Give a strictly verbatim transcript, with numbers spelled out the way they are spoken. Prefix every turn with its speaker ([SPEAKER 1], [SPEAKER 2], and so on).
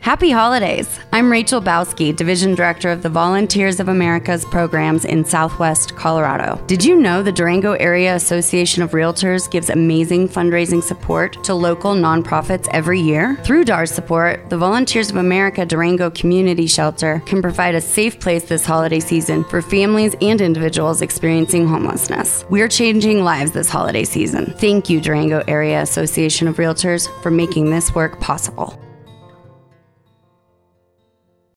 [SPEAKER 1] Happy holidays! I'm Rachel Bowski, Division Director of the Volunteers of America's programs in Southwest Colorado. Did you know the Durango Area Association of Realtors gives amazing fundraising support to local nonprofits every year? Through D A R support, the Volunteers of America Durango Community Shelter can provide a safe place this holiday season for families and individuals experiencing homelessness. We're changing lives this holiday season. Thank you, Durango Area Association of Realtors, for making this work possible.